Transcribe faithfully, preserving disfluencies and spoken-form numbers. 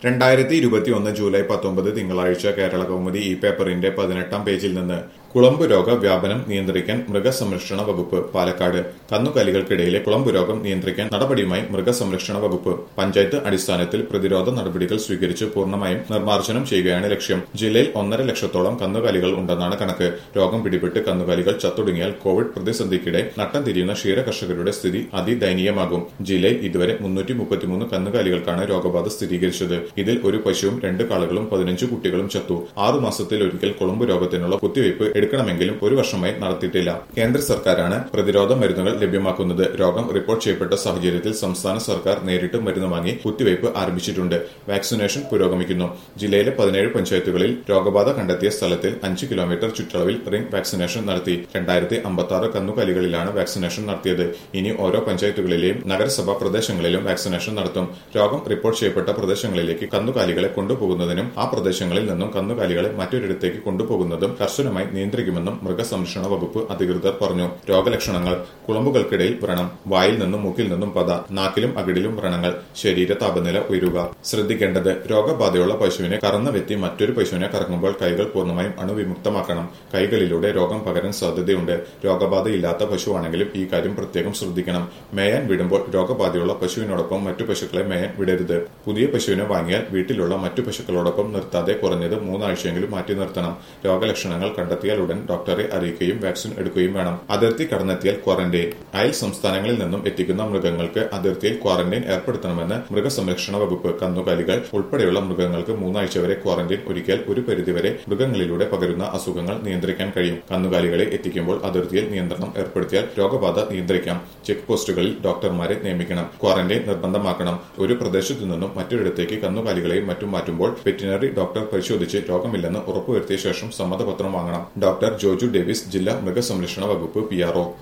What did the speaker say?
രണ്ടായിരത്തി ഇരുപത്തിയൊന്ന് ജൂലൈ പത്തൊമ്പത് തിങ്കളാഴ്ച കേരള കൗമുദി ഈ പേപ്പറിന്റെ പതിനെട്ടാം പേജിൽ നിന്ന് കുളമ്പ് രോഗ വ്യാപനം നിയന്ത്രിക്കാൻ മൃഗസംരക്ഷണ വകുപ്പ് പാലക്കാട്. കന്നുകാലികൾക്കിടയിലെ കുളമ്പ് രോഗം നിയന്ത്രിക്കാൻ നടപടിയുമായി മൃഗസംരക്ഷണ വകുപ്പ്. പഞ്ചായത്ത് അടിസ്ഥാനത്തിൽ പ്രതിരോധ നടപടികൾ സ്വീകരിച്ച് പൂർണ്ണമായും നിർമ്മാർജ്ജനം ചെയ്യുകയാണ് ലക്ഷ്യം. ജില്ലയിൽ ഒന്നര ലക്ഷത്തോളം കന്നുകാലികൾ ഉണ്ടെന്നാണ് കണക്ക്. രോഗം പിടിപെട്ട് കന്നുകാലികൾ ചത്തൊടുങ്ങിയാൽ കോവിഡ് പ്രതിസന്ധിക്കിടെ നട്ടം തിരിയുന്ന ക്ഷീര കർഷകരുടെ സ്ഥിതി അതിദയനീയമാകും. ജില്ലയിൽ ഇതുവരെ മുന്നൂറ്റി മുപ്പത്തിമൂന്ന് കന്നുകാലികൾക്കാണ് രോഗബാധ സ്ഥിരീകരിച്ചത്. ഇതിൽ ഒരു പശുവും രണ്ട് കാളകളും പതിനഞ്ച് കുട്ടികളും ചത്തു. ആറുമാസത്തിൽ ഒരിക്കൽ കുളമ്പ് രോഗത്തിനുള്ള കുത്തിവയ്പ് എടുക്കണമെങ്കിലും ഒരു വർഷമായി നടത്തിയിട്ടില്ല. കേന്ദ്ര സർക്കാരാണ് പ്രതിരോധ മരുന്നുകൾ ലഭ്യമാക്കുന്നത്. രോഗം റിപ്പോർട്ട് ചെയ്യപ്പെട്ട സാഹചര്യത്തിൽ സംസ്ഥാന സർക്കാർ നേരിട്ട് മരുന്ന് വാങ്ങി കുത്തിവയ്പ് ആരംഭിച്ചിട്ടുണ്ട്. വാക്സിനേഷൻ പുരോഗമിക്കുന്നു. ജില്ലയിലെ പതിനേഴ് പഞ്ചായത്തുകളിൽ രോഗബാധ കണ്ടെത്തിയ സ്ഥലത്തിൽ അഞ്ച് കിലോമീറ്റർ ചുറ്റളവിൽ റിംഗ് വാക്സിനേഷൻ നടത്തി. രണ്ടായിരത്തി അമ്പത്തി ആറ് കന്നുകാലികളിലാണ് വാക്സിനേഷൻ നടത്തിയത്. ഇനി ഓരോ പഞ്ചായത്തുകളിലെയും നഗരസഭാ പ്രദേശങ്ങളിലും വാക്സിനേഷൻ നടത്തും. രോഗം റിപ്പോർട്ട് ചെയ്യപ്പെട്ട പ്രദേശങ്ങളിലേക്ക് കന്നുകാലികളെ കൊണ്ടുപോകുന്നതിനും ആ പ്രദേശങ്ങളിൽ നിന്നും കന്നുകാലികളെ മറ്റൊരിടത്തേക്ക് കൊണ്ടുപോകുന്നതും കർശനമായി നിയന്ത്രിക്കുമെന്നും മൃഗസംരക്ഷണ വകുപ്പ് അധികൃതർ പറഞ്ഞു. രോഗലക്ഷണങ്ങൾ: കുളമ്പുകൾക്കിടയിൽ വ്രണം, വായിൽ നിന്നും മൂക്കിൽ നിന്നും പത, നാക്കിലും അകിടിലും വ്രണങ്ങൾ, ശരീര താപനില ഉയരുക. ശ്രദ്ധിക്കേണ്ടത്: രോഗബാധയുള്ള പശുവിനെ കറന്ന വ്യക്തി മറ്റൊരു പശുവിനെ കറങ്ങുമ്പോൾ കൈകൾ പൂർണ്ണമായും അണുവിമുക്തമാക്കണം. കൈകളിലൂടെ രോഗം പകരാൻ സാധ്യതയുണ്ട്. രോഗബാധയില്ലാത്ത പശുവാണെങ്കിലും ഈ കാര്യം പ്രത്യേകം ശ്രദ്ധിക്കണം. മേയാൻ വിടുമ്പോൾ രോഗബാധയുള്ള പശുവിനോടൊപ്പം മറ്റു പശുക്കളെ മേയാൻ വിടരുത്. പുതിയ പശുവിനെ വാങ്ങിയാൽ വീട്ടിലുള്ള മറ്റു പശുക്കളോടൊപ്പം നിർത്താതെ കുറഞ്ഞത് മൂന്നാഴ്ചയെങ്കിലും മാറ്റി നിർത്തണം. രോഗലക്ഷണങ്ങൾ കണ്ടെത്തിയാൽ ഉടൻ ഡോക്ടറെ അറിയിക്കുകയും വാക്സിൻ എടുക്കുകയും വേണം. അതിർത്തി കടന്നെത്തിയാൽ ക്വാറന്റൈൻ. അയൽ സംസ്ഥാനങ്ങളിൽ നിന്നും എത്തിക്കുന്ന മൃഗങ്ങൾക്ക് അതിർത്തിയിൽ ക്വാറന്റൈൻ ഏർപ്പെടുത്തണമെന്ന് മൃഗസംരക്ഷണ വകുപ്പ്. കന്നുകാലികൾ ഉൾപ്പെടെയുള്ള മൃഗങ്ങൾക്ക് മൂന്നാഴ്ച വരെ ക്വാറന്റൈൻ ഒരുക്കിയാൽ ഒരു പരിധിവരെ മൃഗങ്ങളിലൂടെ പകരുന്ന അസുഖങ്ങൾ നിയന്ത്രിക്കാൻ കഴിയും. കന്നുകാലികളെ എത്തിക്കുമ്പോൾ അതിർത്തിയിൽ നിയന്ത്രണം ഏർപ്പെടുത്തിയാൽ രോഗബാധ നിയന്ത്രിക്കാം. ചെക്ക് പോസ്റ്റുകളിൽ ഡോക്ടർമാരെ നിയമിക്കണം. ക്വാറന്റൈൻ നിർബന്ധമാക്കണം. ഒരു പ്രദേശത്തു നിന്നും മറ്റൊരിടത്തേക്ക് കന്നുകാലികളെയും മറ്റും മാറ്റുമ്പോൾ വെറ്റിനറി ഡോക്ടർ പരിശോധിച്ച് രോഗമില്ലെന്ന് ഉറപ്പുവരുത്തിയ ശേഷം സമ്മതപത്രം വാങ്ങണം. ഡോക്ടർ ജോജു ഡേവിസ്, ജില്ലാ മൃഗസംരക്ഷണ വകുപ്പ് പി ആർ ഒ.